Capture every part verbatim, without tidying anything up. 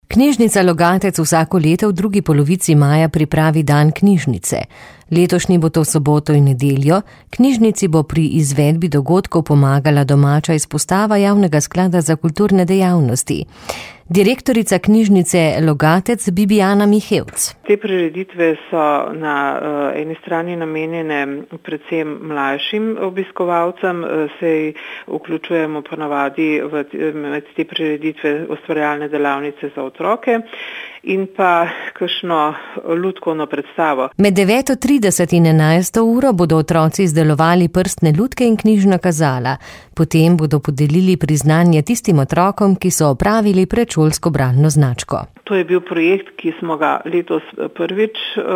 Knjižnica Logatec vsako leto v drugi polovici maja pripravi dan knjižnice. Letošnji bo to soboto in nedeljo. Knjižnici bo pri izvedbi dogodkov pomagala domača izpostava Javnega sklada za kulturne dejavnosti. Direktorica knjižnice Logatec Bibijana Mihevc. Te prireditve so na uh, eni strani namenjene predvsem mlajšim obiskovalcem, sej vključujemo ponavadi v med te prireditve ustvarjalne delavnice za otroke in pa kakšno lutkovno predstavo. Med deveto trideset in enajsto uro bodo otroci izdelovali prstne lutke in knjižna kazala. Potem bodo podelili priznanje tistim otrokom, ki so opravili predšolsko bralno značko. To je bil projekt, ki smo ga letos prvič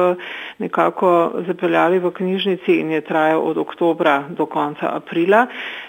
nekako zapeljali v knjižnici in je trajal od oktobra do konca aprila.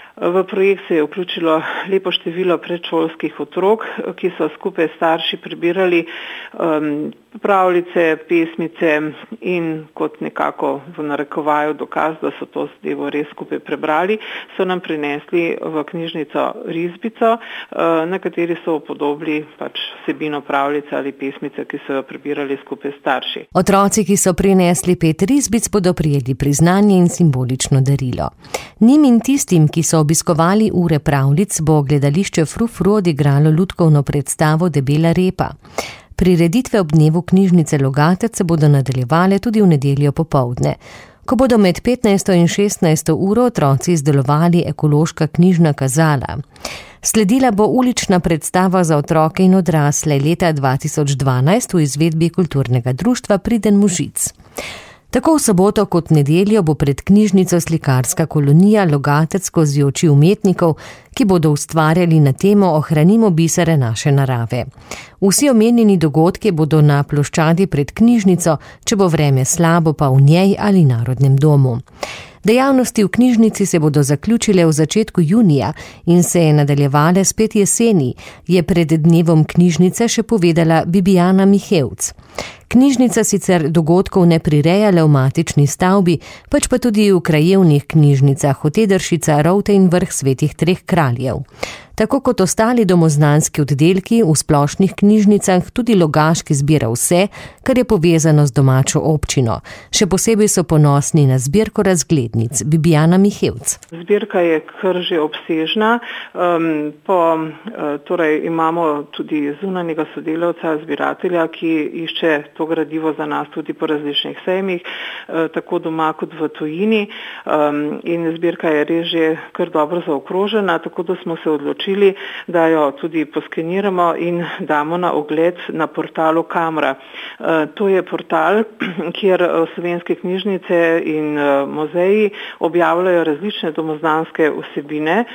V projekt se je vključilo lepo število predšolskih otrok, ki so skupaj s starši prebirali um, pravljice, pesmice in kot nekako v narekovaju dokaz, da so to zadevo res skupaj prebrali, so nam prinesli v knjižnico risbico, uh, na kateri so upodobili pač vsebino pravljice ali pesmice, ki so jo prebirali skupaj s starši. Otroci, ki so prinesli pet risbic, bodo prijeli priznanje in simbolično darilo. Njim in tistim, ki so obiskovali ure pravljic, bo gledališče Frufru odigralo lutkovno predstavo Debela repa. Prireditve ob dnevu knjižnice Logatec se bodo nadaljevale tudi v nedeljo popoldne. Ko bodo med petnajsto in šestnajsto uro otroci izdelovali ekološka knjižna kazala. Sledila bo ulična predstava za otroke in odrasle leta dva tisoč dvanajst v izvedbi kulturnega društva Priden Možic. Tako v soboto kot nedeljo bo pred knjižnico slikarska kolonija Logatec skozi oči umetnikov, ki bodo ustvarjali na temo Ohranimo bisere naše narave. Vsi omenjeni dogodki bodo na ploščadi pred knjižnico, če bo vreme slabo pa v njej ali Narodnem domu. Dejavnosti v knjižnici se bodo zaključile v začetku junija in se je nadaljevale spet jeseni, je pred dnevom knjižnice še povedala Bibijana Mihevc. Knjižnica sicer dogodkov ne prireja le v matični stavbi, pač pa tudi v krajevnih knjižnicah Hotedršica, Rovte in Vrh Svetih treh kraljev. Tako kot ostali domoznanski oddelki v splošnih knjižnicah, tudi Logaški zbira vse, kar je povezano z domačo občino. Še posebej so ponosni na zbirko razglednic. Bibijana Mihevc. Zbirka je kar že obsežna. Um, po, torej imamo tudi zunanjega sodelavca, zbiratelja, ki išče to gradivo za nas tudi po različnih sejmih, tako doma kot v tujini. Um, in zbirka je res že kar dobro zaokrožena, tako da smo se odločili, da jo tudi poskeniramo in damo na ogled na portalu Kamra. To je portal, kjer slovenske knjižnice in muzeji objavljajo različne domoznanske vsebine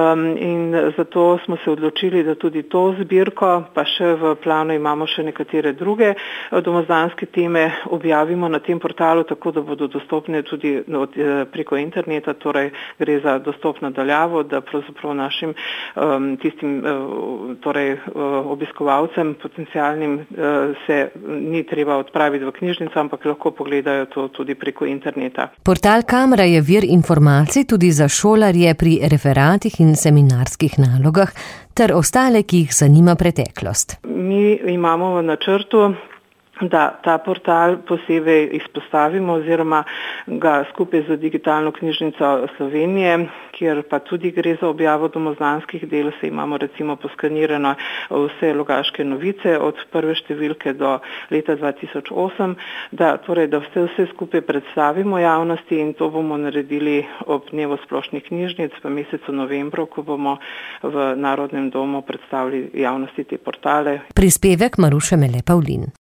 in zato smo se odločili, da tudi to zbirko, pa še v planu imamo še nekatere druge domoznanske teme, objavimo na tem portalu, tako da bodo dostopne tudi preko interneta, torej gre za dostop na daljavo, da pravzaprav našim tistim torej, obiskovalcem potencialnim se ni treba odpraviti v knjižnico, ampak lahko pogledajo to tudi preko interneta. Portal Kamra je vir informacij tudi za šolarje pri referatih in seminarskih nalogah ter ostale, ki jih zanima preteklost. Mi imamo v načrtu, da ta portal posebej izpostavimo oziroma ga skupaj z Digitalno knjižnico Slovenije, kjer pa tudi gre za objavo domoznanskih del, se imamo recimo poskanirano vse Logaške novice od prve številke do leta dva tisoč osem, da, torej, da vse, vse skupaj predstavimo javnosti in to bomo naredili ob dnevu splošnih knjižnic v mesecu novembru, ko bomo v Narodnem domu predstavili javnosti te portale. Prispevek Maruše Mele Pavlin.